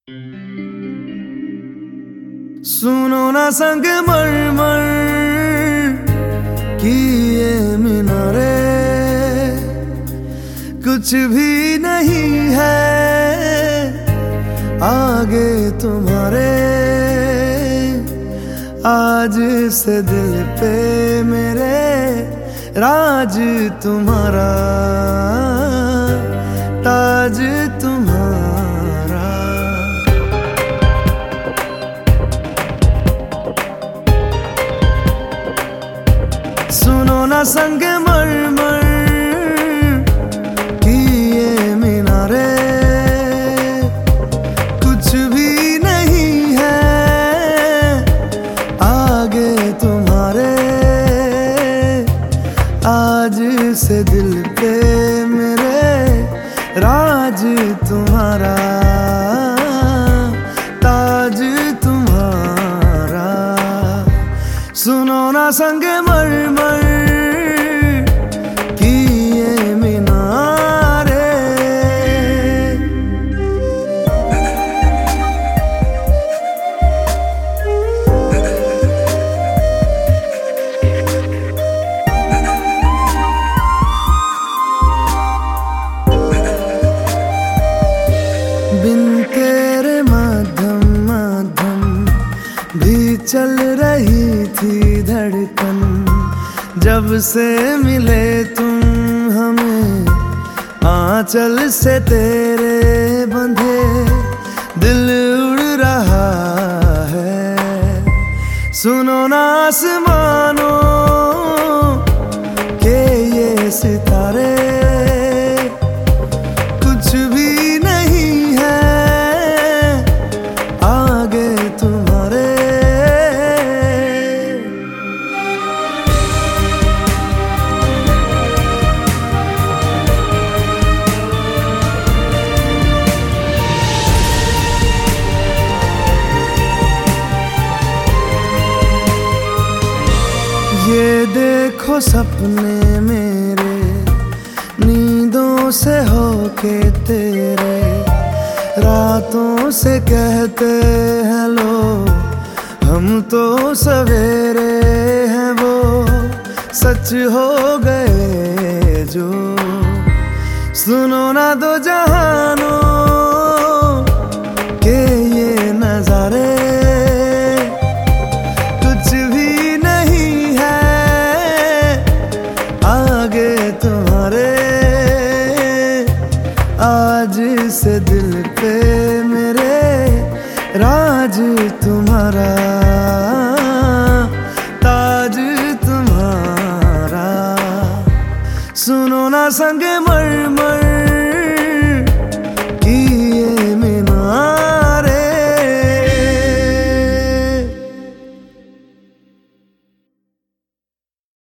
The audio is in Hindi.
सुनो ना संग मरमर की ये मीनारे, कुछ भी नहीं है आगे तुम्हारे। आज से दिल पे मेरे राज तुम्हारा, ताज तुम्हारा। सुनो ना संग मरमर की ये मीनारे, कुछ भी नहीं है आगे तुम्हारे। आज से दिल पे मेरे राज तुम्हारा, ताज तुम्हारा। सुनो ना संग मरमर की ये मीनारे। बिन तेरे मध्यम मध्यम भी चल रही थी धड़कन। जब से मिले तुम हमें आंचल से तेरे बंधे, दिल उड़ रहा है। सुनो ना आसमानों के ये सितारे, कुछ भी नहीं है आगे तुम्हारे। ये देखो सपने मेरे नींदों से होके तेरे, रातों से कहते हैं लोग हम तो सवेरे हैं। वो सच हो गए जो, सुनो ना दो जहानों के ये नजारे। कुछ भी नहीं है आगे तुम्हारे। आज से दिल पे मेरे राज तुम्हारा, ताज तुम्हारा। सुनो ना संग मरमर